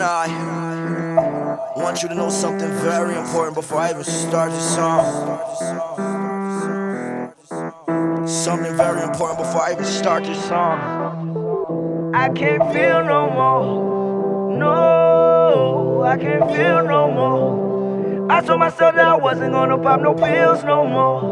And I want you to know something very important before I even start this song. Something very important before I even start this song. I can't feel no more. No, I can't feel no more. I told myself that I wasn't gonna pop no pills no more.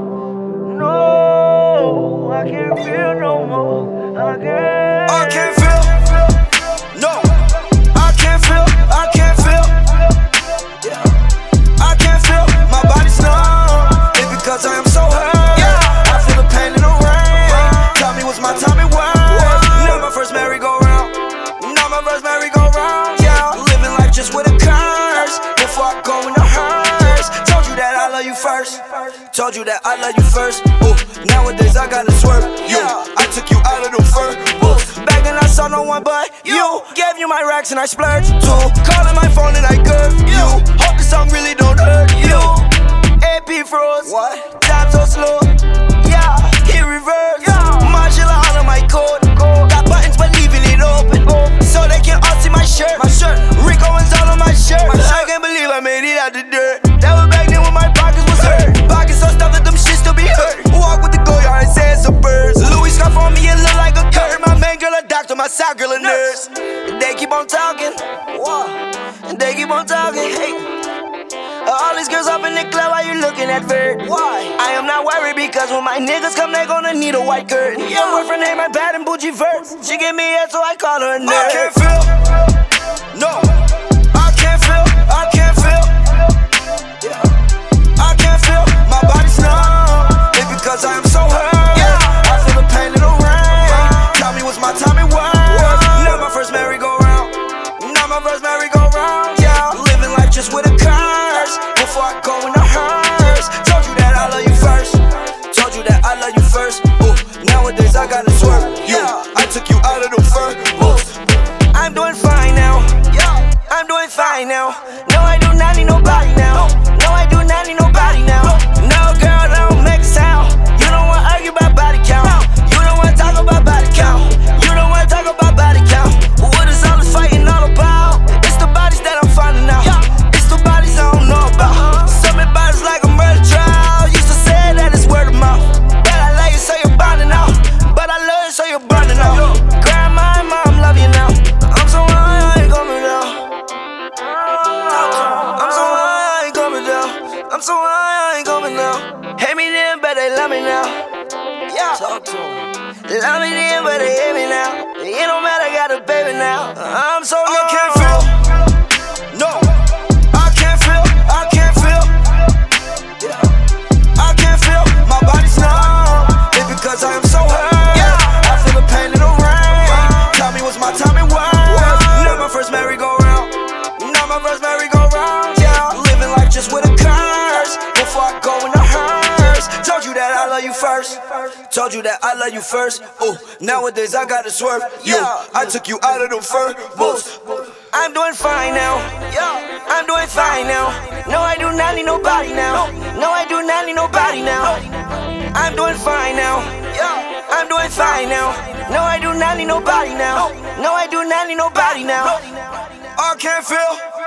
No, I can't feel no more. I can't feel. No, I can't feel. I can't feel. Yeah, I can't feel. My body's numb. It's because I am so hurt. Yeah, I feel the pain in the rain. Tell me what's my time and why. Not my first merry-go-round. Not my first merry-go-round. Yeah, living life just with a curse. Before I go in the hearse. Told you that I love you first. Told you that I love you first. Ooh, nowadays I gotta swerve. Yeah, I took you out of the fur. Back then I saw no one but you. Gave you my racks and I splurged too. Calling my phone and I curved you. Hope the song really don't hurt you. AP froze. What? Time so slow. Yeah, hit reverse. Martial all of my code. Got buttons but leaving it open so they can all see my shirt. Rico Owens all on my shirt. I can't believe I made it out the dirt. That was back then when my pockets was hurt. Pockets so stuffed that them shit still be hurt. Walk with the Goyard and say it's a bird. Louis scarf on me, it look like a curtain. My main girl a doctor, my side girl a nurse. They keep on talking. They keep on talking. Hey. All these girls up in the club, why you looking at Vert? Why? I am not worried because when my niggas come, they gonna need a white curtain. Your boyfriend ain't my bad and bougie Vert. She give me head, so I call her a nerd. I can't feel. No, I can't feel. I can't feel. Yeah, I can't feel. My body's numb. It's because I am so hurt. Yeah, I feel the pain in the rain. Tell me what's my time and why. Not my first merry-go-round. Not my first merry-go-round. Yeah, living life just with a curse. Before I go in the hearse. Told you that I love you first. Told you that I love you first. Ooh, nowadays I gotta swerve. Yeah, I took you out of the fur. I'm doing fine now. Yeah, I'm doing fine now. No, I do not need nobody now. No, I do not need nobody now. No, girl, don't make a sound. You don't wanna argue about body count. You don't wanna talk about body count. You don't wanna talk about body count. What is all this fighting all about? It's the bodies that I'm finding out. It's the bodies I don't know about. Some bodies like a murder trial. Used to say that it's word of mouth. But I love you so you're burning out. But I love you so you're burning out. Grandma and mom love you now. I'm so high, I ain't coming down. I'm so high, I ain't coming down. I'm so high, I ain't coming down. Hate me then, but they love me now. Yeah, talk to them. Love me then, but they hate me now. It don't matter, I got a baby now. I'm so I can't feel. No, I can't feel. I can't feel. Yeah, I can't feel. My body's numb. It's because I am so hurt. Yeah, I feel the pain in the rain. Tell me what's my time and why. Not my first merry-go-round. Not my first merry-go-round. Yeah, living life just with a curse. Before I go in the hearse. Told you that I love you first. Told you that I love you first. Ooh, nowadays I gotta swerve. Yeah, I took you out of the fur. I'm doing fine now. Yeah, I'm doing fine now. No, I do not need nobody now. No, I do not need nobody now. I'm doing fine now. Yeah, I'm doing fine now. No, I do not need nobody now. No, I do not need nobody now. I can't feel.